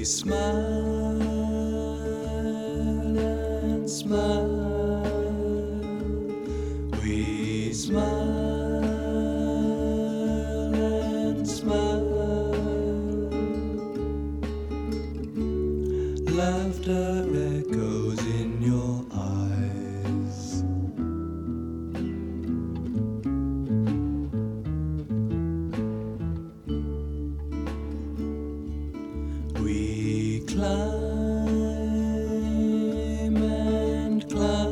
smile and smile. We smile and smile. Laughter echoes in your eyes. We climb and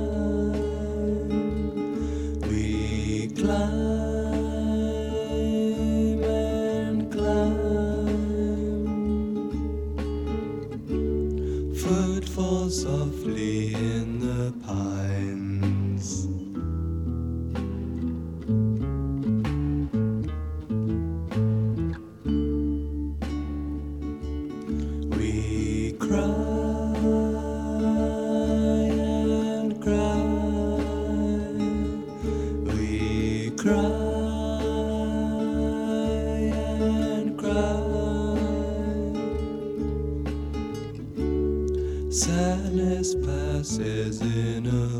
climb. We climb and climb. Footfalls softly in the pines. We cry and cry. We cry and cry. Sadness passes in a